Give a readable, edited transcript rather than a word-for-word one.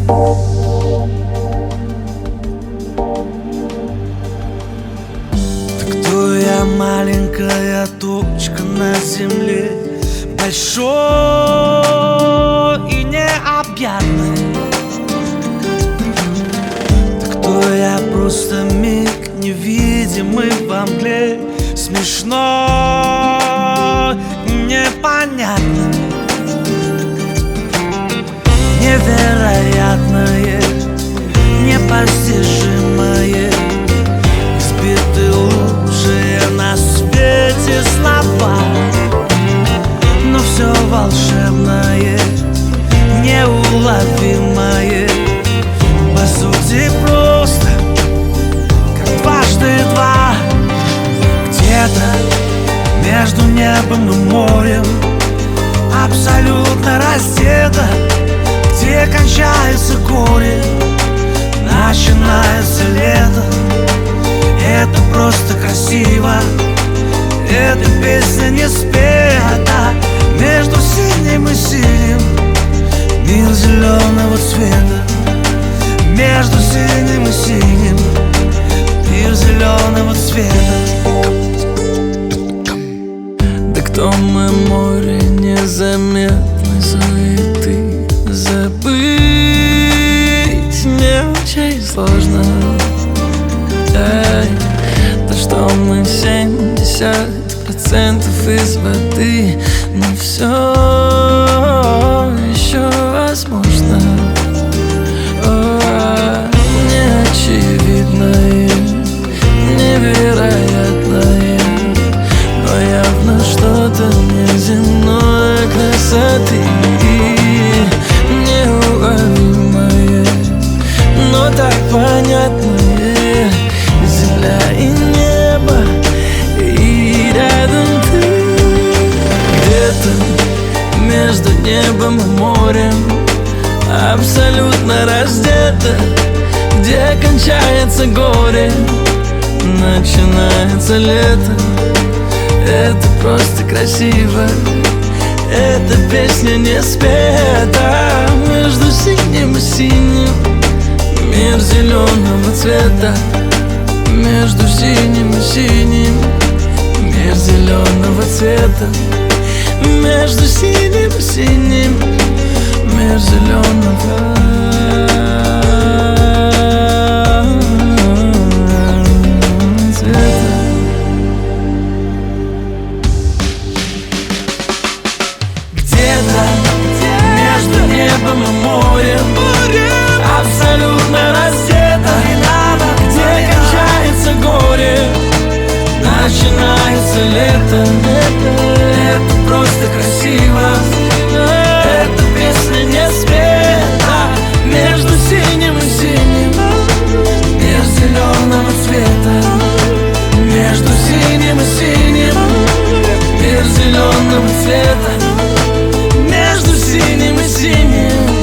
Ты кто я, маленькая точка на земле, большой и необъятный? Ты кто я, просто миг невидимый во мгле, смешной и непонятный? Невероятное, непостижимое, избиты лучшие на свете слова, но все волшебное, неуловимое, по сути просто как дважды два. Где-то между небом и морем, абсолютно раздета, где кончается горе, начинается лето. Это просто красиво, эта песня не спета. Между синим и синим мир зеленого цвета. Между синим и синим мир зеленого цвета. Да кто мы, море незаметной суеты? Забыть мне очень сложно. Да что мы 70% из воды, но все еще возможно. Неочевидное, невероятное, но явно что-то неземной красоты. Неуловимое, но так понятное. Земля и небо, и рядом ты. Где-то между небом и морем, абсолютно раздета, где кончается горе, начинается лето. Это просто красиво, эта песня не спета. Между синим и синим мир зеленого цвета. Между синим и синим мир зеленого цвета. Между синим и синим мир зеленого цвета. Где-то между небом и морем, абсолютно раздета, где кончается горе, начинается лето. Это просто красиво, эта песня не спета. Между синим и синим мир зеленого цвета. Между синим и синим мир зеленого цвета. Между синим и синим